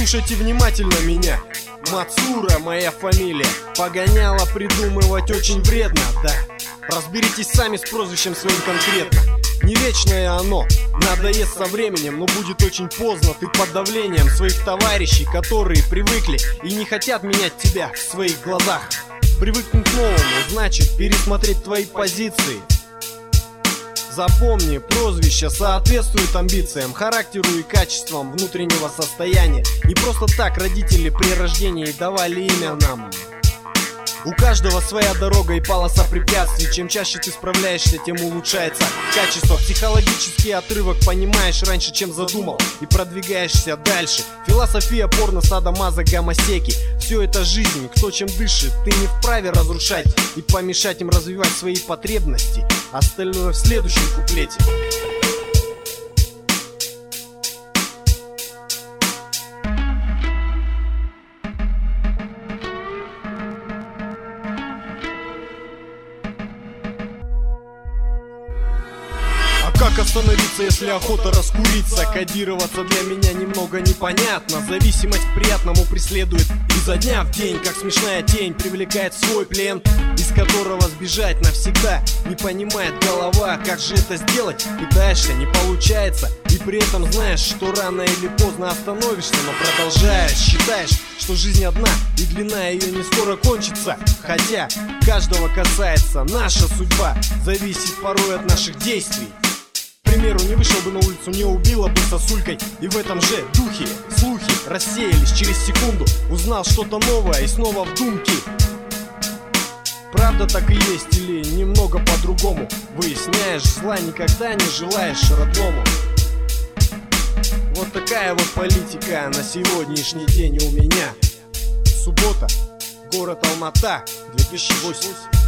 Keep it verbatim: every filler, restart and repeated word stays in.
Слушайте внимательно меня. Мацура моя фамилия. Погоняла придумывать очень вредно, да. Разберитесь сами с прозвищем своим конкретно. Не вечное оно, надоест со временем, но будет очень поздно. Ты под давлением своих товарищей, которые привыкли и не хотят менять тебя в своих глазах. Привыкнуть к новому значит пересмотреть твои позиции. Запомни, прозвище соответствует амбициям, характеру и качествам внутреннего состояния. Не просто так родители при рождении давали имя нам. У каждого своя дорога и полоса препятствий. Чем чаще ты справляешься, тем улучшается качество. Психологический отрывок понимаешь раньше, чем задумал, и продвигаешься дальше. Философия порно, садомазо, гомосеки. Все это жизнь, кто чем дышит. Ты не вправе разрушать и помешать им развивать свои потребности. Остальное в следующем куплете. Как остановиться, если охота раскуриться? Кодироваться для меня немного непонятно. Зависимость к приятному преследует изо дня в день, как смешная тень привлекает в свой плен, из которого сбежать навсегда не понимает голова. Как же это сделать? Пытаешься, не получается, и при этом знаешь, что рано или поздно остановишься, но продолжаешь. Считаешь, что жизнь одна и длина ее не скоро кончится. Хотя каждого касается наша судьба, зависит порой от наших действий. К примеру, не вышел бы на улицу, не убила бы сосулькой. И в этом же духе слухи рассеялись через секунду. Узнал что-то новое и снова в думки. Правда так и есть или немного по-другому? Выясняешь, зла никогда не желаешь родному. Вот такая вот политика на сегодняшний день у меня. Суббота, город Алмата, две тысячи восемь.